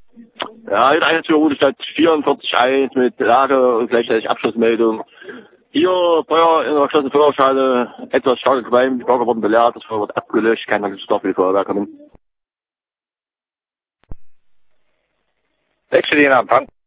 Ja, heute 21 Uhr Stadt 44.1 mit Lage und gleichzeitig Abschlussmeldung. Hier Feuer in der geschlossenen Feuerschale, etwas starke Qualm, die Bürger wurden belehrt, das Feuer wird abgelöscht, kein Bedarf für die Feuerwehr kommen. 6 stehen am Empfang.